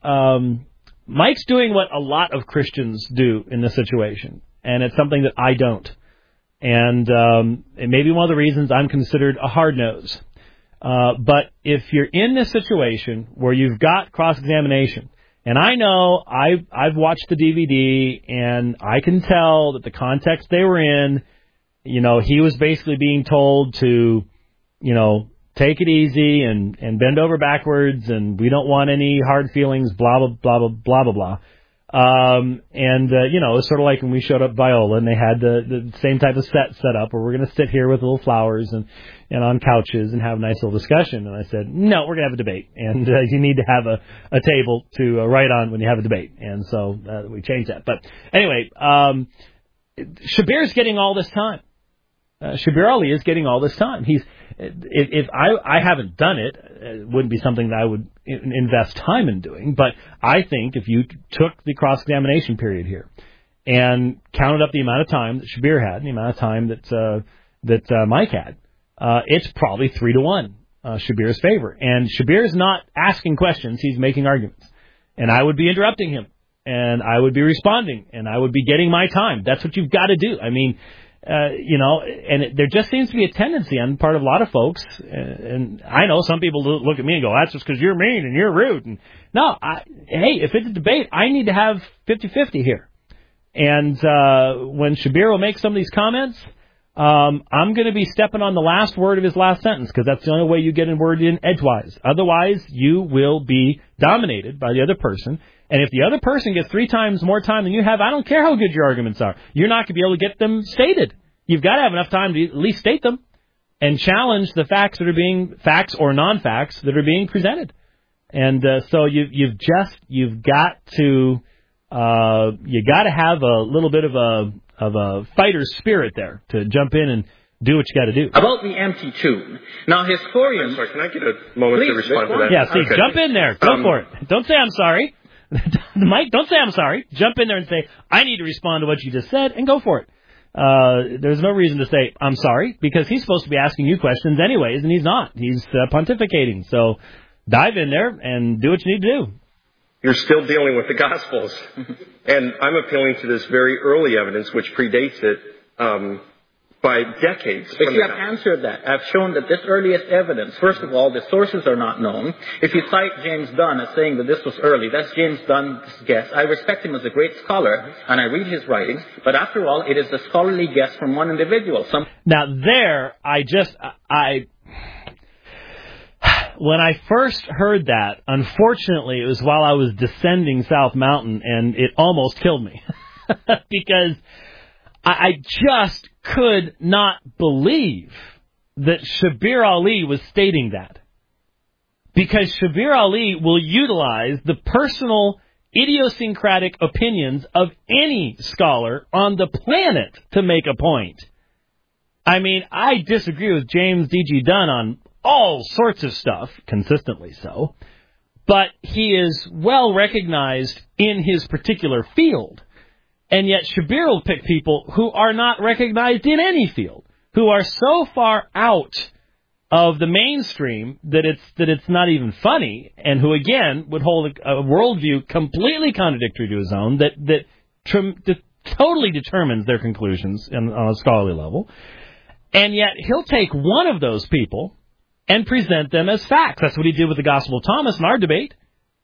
doing what a lot of Christians do in this situation, and it's something that I don't. And it may be one of the reasons I'm considered a hard nose. But if you're in this situation where you've got cross-examination, and I know I've watched the DVD, and I can tell that the context they were in, he was basically being told to, take it easy and bend over backwards, and we don't want any hard feelings, blah, blah, blah, blah, blah, blah, blah. It was sort of like when we showed up Viola and they had the same type of set up where we're going to sit here with little flowers and on couches and have a nice little discussion. And I said, no, we're going to have a debate. And you need to have a table to write on when you have a debate. And so we changed that. But anyway, Shabir's getting all this time. Shabir Ali is getting all this time. If I haven't done it, it wouldn't be something that I would invest time in doing. But I think if you took the cross-examination period here and counted up the amount of time that Shabir had and the amount of time that Mike had, it's probably 3-1 Shabir's favor. And Shabir's not asking questions; he's making arguments. And I would be interrupting him, and I would be responding, and I would be getting my time. That's what you've got to do. I mean. There just seems to be a tendency on the part of a lot of folks, and I know some people look at me and go, that's just because you're mean and you're rude. And no, hey, if it's a debate, I need to have 50-50 here. And when Shabir will make some of these comments, I'm going to be stepping on the last word of his last sentence, because that's the only way you get a word in edgewise. Otherwise, you will be dominated by the other person. And if the other person gets 3 times more time than you have, I don't care how good your arguments are. You're not going to be able to get them stated. You've got to have enough time to at least state them and challenge the facts that are being facts or non-facts that are being presented. And so you've got to have a little bit of a fighter's spirit there to jump in and do what you got to do. About the empty tomb. Now, historians... Sorry, can I get a moment to respond to that? Yeah, see, okay. Jump in there. Go for it. Don't say I'm sorry. Mike, don't say I'm sorry. Jump in there and say, I need to respond to what you just said, and go for it. There's no reason to say, I'm sorry, because he's supposed to be asking you questions anyways, and he's not. He's pontificating. So dive in there and do what you need to do. You're still dealing with the Gospels. And I'm appealing to this very early evidence, which predates it by decades. If you have answered that, I've shown that this earliest evidence, first of all, the sources are not known. If you cite James Dunn as saying that this was early, that's James Dunn's guess. I respect him as a great scholar, and I read his writings, but after all, it is a scholarly guess from one individual. Now there, when I first heard that, unfortunately, it was while I was descending South Mountain, and it almost killed me. Because I just could not believe that Shabir Ali was stating that. Because Shabir Ali will utilize the personal idiosyncratic opinions of any scholar on the planet to make a point. I mean, I disagree with James D.G. Dunn on all sorts of stuff, consistently so, but he is well recognized in his particular field. And yet Shabir will pick people who are not recognized in any field, who are so far out of the mainstream that it's not even funny, and who again would hold a worldview completely contradictory to his own that totally determines their conclusions on a scholarly level. And yet he'll take one of those people and present them as facts. That's what he did with the Gospel of Thomas in our debate.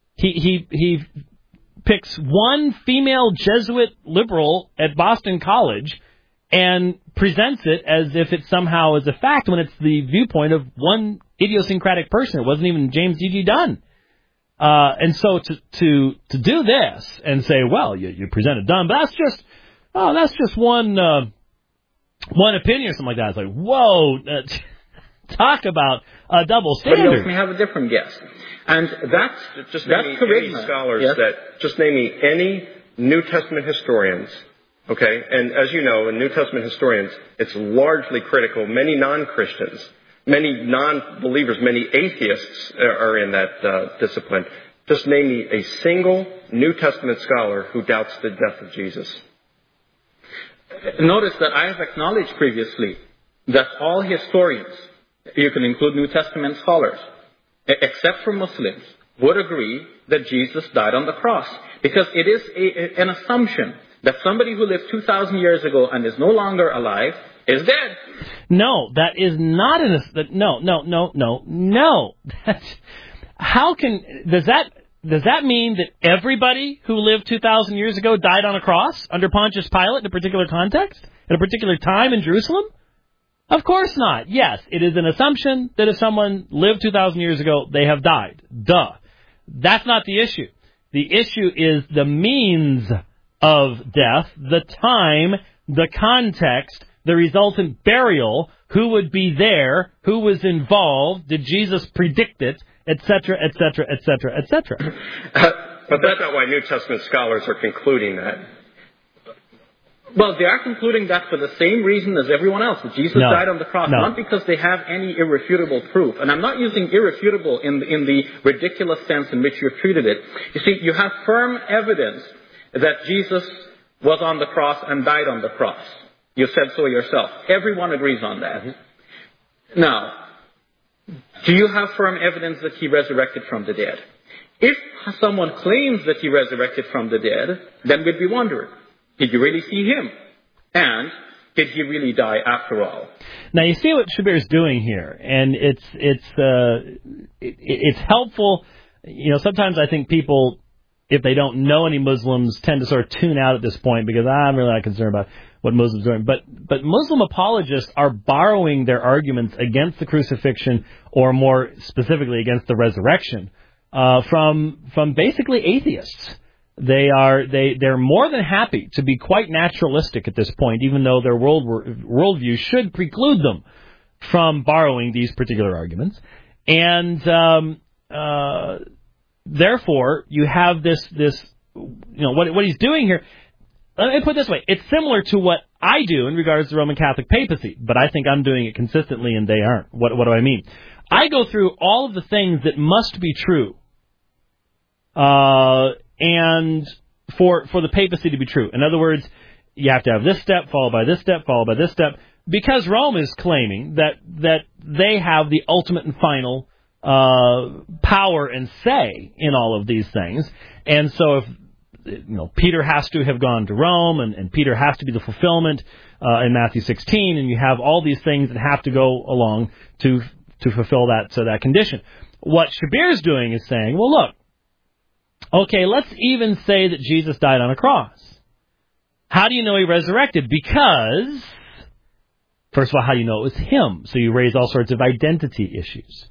He picks one female Jesuit liberal at Boston College and presents it as if it somehow is a fact when it's the viewpoint of one idiosyncratic person. It wasn't even James D.G. Dunn. And so to do this and say, well, you presented Dunn, but that's just one opinion or something like that. It's like, whoa, talk about a double standard. But you may have a different guess. And that's charisma. Scholars just name me any New Testament historians, okay? And as you know, in New Testament historians, it's largely critical. Many non-Christians, many non-believers, many atheists are in that discipline. Just name me a single New Testament scholar who doubts the death of Jesus. Notice that I have acknowledged previously that all historians, you can include New Testament scholars, except for Muslims, would agree that Jesus died on the cross. Because it is an assumption that somebody who lived 2,000 years ago and is no longer alive is dead. No, that is not no. Does that mean that everybody who lived 2,000 years ago died on a cross under Pontius Pilate in a particular context, at a particular time in Jerusalem? Of course not. Yes, it is an assumption that if someone lived 2,000 years ago, they have died. Duh. That's not the issue. The issue is the means of death, the time, the context, the resultant burial, who would be there, who was involved, did Jesus predict it, etc., etc., etc., etc. But that's not why New Testament scholars are concluding that. Well, they are concluding that for the same reason as everyone else, that Jesus died on the cross, not because they have any irrefutable proof. And I'm not using irrefutable in the ridiculous sense in which you've treated it. You see, you have firm evidence that Jesus was on the cross and died on the cross. You said so yourself. Everyone agrees on that. Now, do you have firm evidence that he resurrected from the dead? If someone claims that he resurrected from the dead, then we'd be wondering, did you really see him? And did he really die after all? Now you see what Shabir is doing here, and it's helpful. You know, sometimes I think people, if they don't know any Muslims, tend to sort of tune out at this point because I'm really not concerned about what Muslims are doing. But Muslim apologists are borrowing their arguments against the crucifixion, or more specifically against the resurrection, from basically atheists. They're more than happy to be quite naturalistic at this point, even though their worldview should preclude them from borrowing these particular arguments. And therefore, you have this what he's doing here. Let me put it this way: it's similar to what I do in regards to Roman Catholic papacy, but I think I'm doing it consistently, and they aren't. What do I mean? I go through all of the things that must be true. And for the papacy to be true. In other words, you have to have this step, followed by this step, followed by this step, because Rome is claiming that they have the ultimate and final power and say in all of these things. And so if Peter has to have gone to Rome, and Peter has to be the fulfillment in Matthew 16, and you have all these things that have to go along to fulfill that condition. What Shabir is doing is saying, well, look, okay, let's even say that Jesus died on a cross. How do you know he resurrected? Because, first of all, how do you know it was him? So you raise all sorts of identity issues.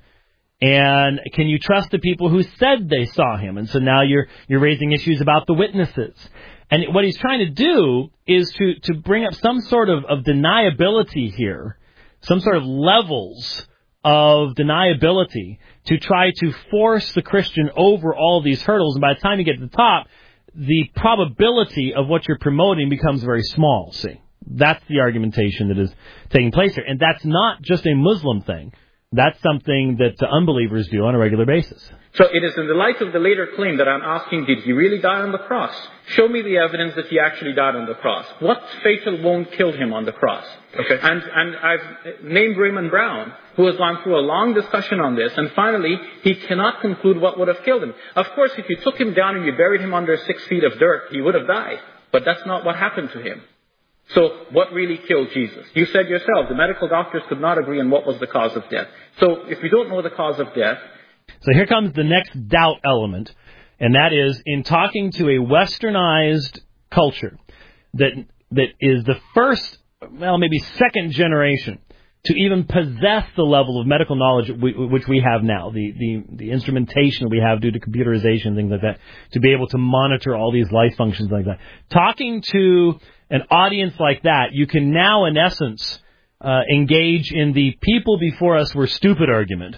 And can you trust the people who said they saw him? And so now you're raising issues about the witnesses. And what he's trying to do is to bring up some sort of deniability here, some sort of levels of deniability to try to force the Christian over all these hurdles. And by the time you get to the top, the probability of what you're promoting becomes very small, see. That's the argumentation that is taking place here. And that's not just a Muslim thing. That's something that unbelievers do on a regular basis. So it is in the light of the later claim that I'm asking, did he really die on the cross? Show me the evidence that he actually died on the cross. What fatal wound killed him on the cross? Okay. And I've named Raymond Brown, who has gone through a long discussion on this, and finally, he cannot conclude what would have killed him. Of course, if you took him down and you buried him under 6 feet of dirt, he would have died. But that's not what happened to him. So what really killed Jesus? You said yourself, the medical doctors could not agree on what was the cause of death. So if we don't know the cause of death... So here comes the next doubt element, and that is in talking to a westernized culture that is the first, maybe second generation to even possess the level of medical knowledge which we have now, the instrumentation that we have due to computerization, things like that, to be able to monitor all these life functions like that. Talking to an audience like that, you can now, in essence, engage in the people before us were stupid argument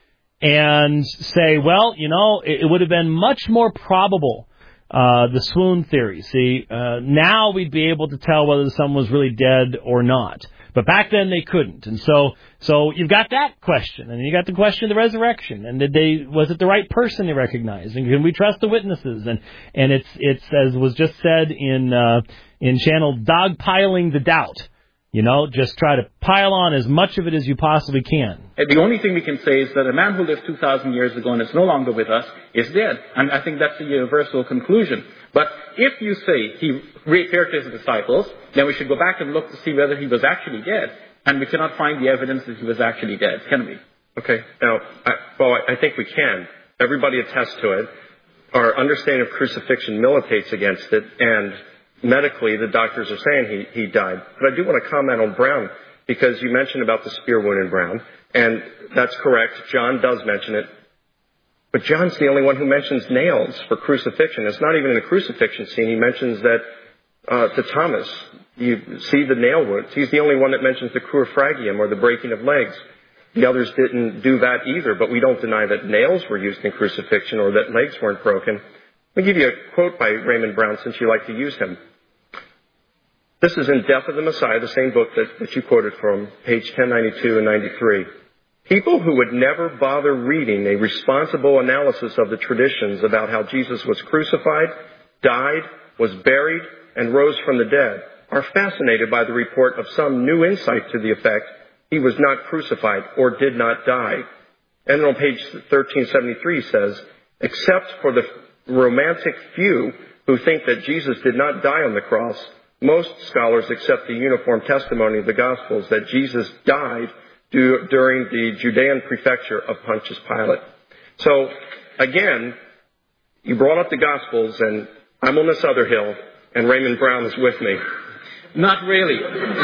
and say, well, it would have been much more probable, the swoon theory. See, now we'd be able to tell whether someone was really dead or not. But back then they couldn't. And so you've got that question. And you got the question of the resurrection. And was it the right person they recognized? And can we trust the witnesses? And it's as was just said in channel, dogpiling the doubt. Just try to pile on as much of it as you possibly can. The only thing we can say is that a man who lived 2,000 years ago and is no longer with us is dead. And I think that's the universal conclusion. But if you say he reappeared to his disciples, then we should go back and look to see whether he was actually dead. And we cannot find the evidence that he was actually dead, can we? Okay. Now, I think we can. Everybody attests to it. Our understanding of crucifixion militates against it, and medically, the doctors are saying he died. But I do want to comment on Brown, because you mentioned about the spear wound in Brown, and that's correct. John does mention it. But John's the only one who mentions nails for crucifixion. It's not even in the crucifixion scene. He mentions that to Thomas, you see the nail wounds. He's the only one that mentions the crurifragium, or the breaking of legs. The others didn't do that either, but we don't deny that nails were used in crucifixion or that legs weren't broken. Let me give you a quote by Raymond Brown, since you like to use him. This is in Death of the Messiah, the same book that you quoted from, page 1092 and 93. People who would never bother reading a responsible analysis of the traditions about how Jesus was crucified, died, was buried, and rose from the dead are fascinated by the report of some new insight to the effect he was not crucified or did not die. And on page 1373 says, except for the romantic few who think that Jesus did not die on the cross, most scholars accept the uniform testimony of the Gospels that Jesus died during the Judean prefecture of Pontius Pilate. So, again, you brought up the Gospels, and I'm on this other hill, and Raymond Brown is with me. Not really.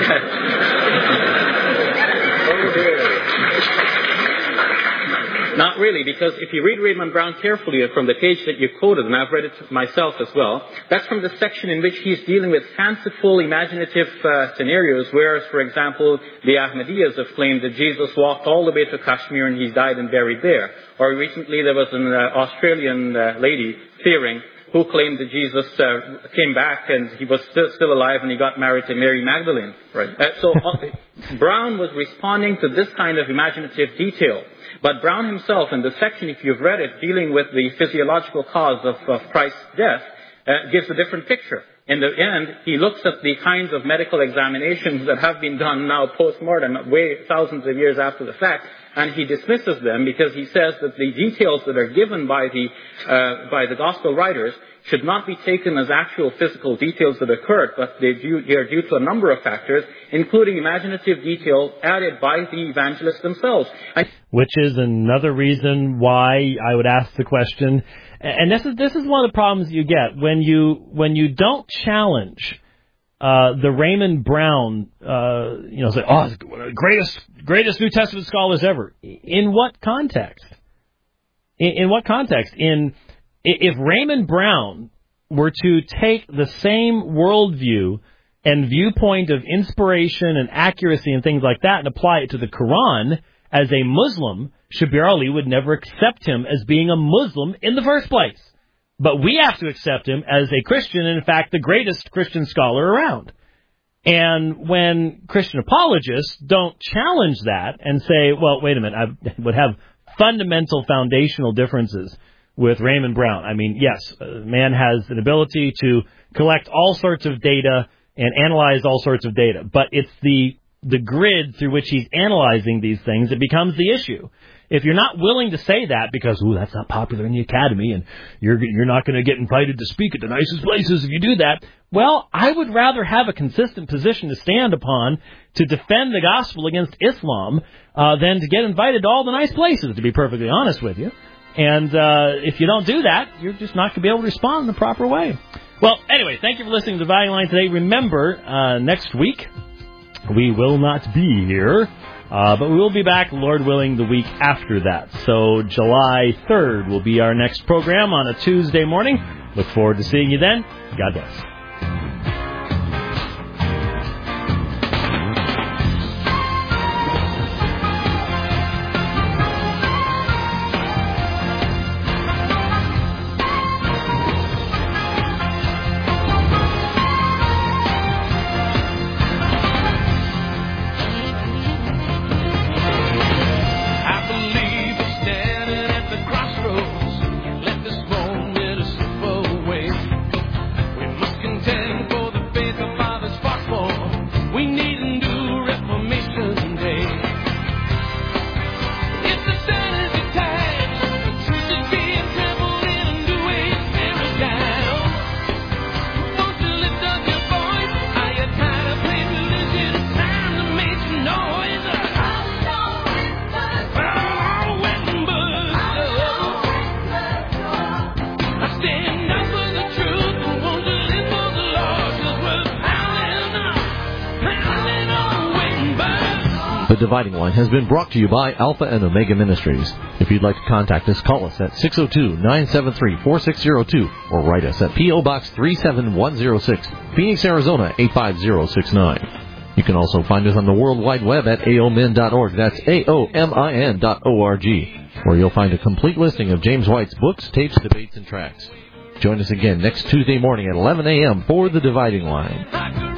Not really, because if you read Raymond Brown carefully from the page that you quoted, and I've read it myself as well, that's from the section in which he's dealing with fanciful, imaginative scenarios, whereas, for example, the Ahmadiyyas have claimed that Jesus walked all the way to Kashmir and he died and buried there. Or recently there was an Australian lady, Fearing, who claimed that Jesus came back and he was still alive and he got married to Mary Magdalene. Right. So Brown was responding to this kind of imaginative detail. But Brown himself, in the section, if you've read it, dealing with the physiological cause of Christ's death, gives a different picture. In the end, he looks at the kinds of medical examinations that have been done now post-mortem, thousands of years after the fact, and he dismisses them because he says that the details that are given by the gospel writers should not be taken as actual physical details that occurred, but they are due to a number of factors, including imaginative detail added by the evangelists themselves. Which is another reason why I would ask the question, and this is one of the problems you get when you don't challenge the Raymond Brown, say, greatest New Testament scholars ever. In what context? In what context? If Raymond Brown were to take the same worldview and viewpoint of inspiration and accuracy and things like that and apply it to the Quran, as a Muslim, Shabir Ali would never accept him as being a Muslim in the first place. But we have to accept him as a Christian, and in fact, the greatest Christian scholar around. And when Christian apologists don't challenge that and say, well, wait a minute, I would have fundamental foundational differences with Raymond Brown. I mean, yes, man has an ability to collect all sorts of data and analyze all sorts of data, but it's the grid through which he's analyzing these things that becomes the issue. If you're not willing to say that because, that's not popular in the academy and you're not going to get invited to speak at the nicest places if you do that, well, I would rather have a consistent position to stand upon to defend the gospel against Islam than to get invited to all the nice places, to be perfectly honest with you. And if you don't do that, you're just not going to be able to respond in the proper way. Well, anyway, thank you for listening to the Dividing Line today. Remember, next week, we will not be here, but we will be back, Lord willing, the week after that. So July 3rd will be our next program on a Tuesday morning. Look forward to seeing you then. God bless. Let this moment slip away. We must The Dividing Line has been brought to you by Alpha and Omega Ministries. If you'd like to contact us, call us at 602-973-4602 or write us at P.O. Box 37106, Phoenix, Arizona 85069. You can also find us on the World Wide Web at aomin.org. That's aomin.org, where you'll find a complete listing of James White's books, tapes, debates, and tracts. Join us again next Tuesday morning at 11 a.m. for The Dividing Line.